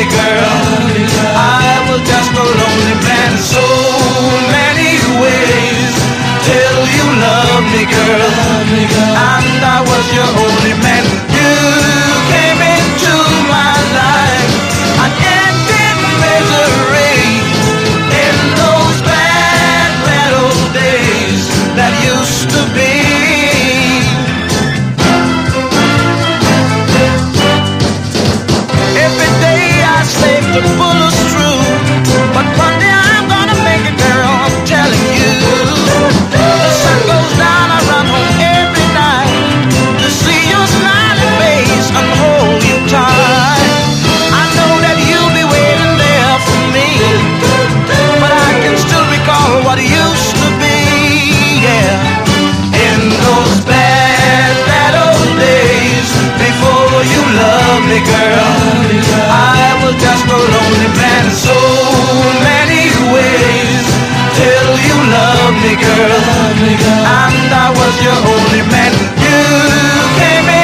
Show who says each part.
Speaker 1: me, girl. I was just a lonely man, so many ways till you loved me, girl. And I was your only man. You came into my life and ended misery in those bad, bad old days that used to be. Every day I slaved to pull us through, but one day I'm gonna make it, girl, I'm telling you. The sun goes down, I run home every night to see your smiling face and hold you tight. I know that you'll be waiting there for me, but I can still recall what it used to be, yeah. In those bad, bad old days before you loved me, girl, I was just a lonely man, so many ways till you loved me, girl, and I was your only man.